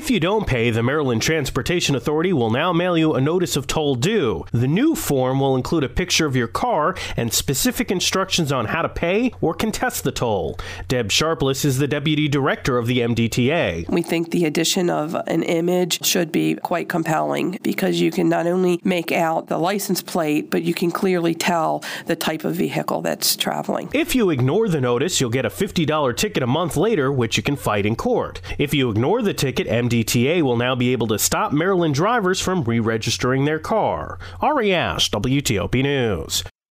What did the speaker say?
If you don't pay, the Maryland Transportation Authority will now mail you a notice of toll due. The new form will include a picture of your car and specific instructions on how to pay or contest the toll. Deb Sharpless is the Deputy Director of the MDTA. We think the addition of an image should be quite compelling because you can not only make out the license plate, but you can clearly tell the type of vehicle that's traveling. If you ignore the notice, you'll get a $50 ticket a month later, which you can fight in court. If you ignore the ticket, MDTA will now be able to stop Maryland drivers from re-registering their car. Ari Ash, WTOP News.